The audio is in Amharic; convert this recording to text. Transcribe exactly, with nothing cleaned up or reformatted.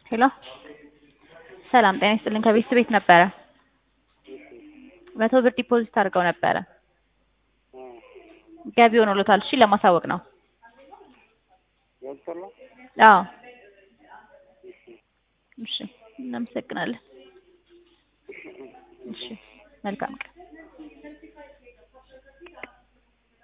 ሄሎ ሰላም ጤና ይስጥልኝ ከቤት ቤት ነበረ መቶ ብር ዲፖዚት አድርገው ነበረ ገቢ ሆኖልዎታል እሺ ለማሳወቅ ነው አዎ እሺ እናመሰግናለን እሺ መልካም ቀን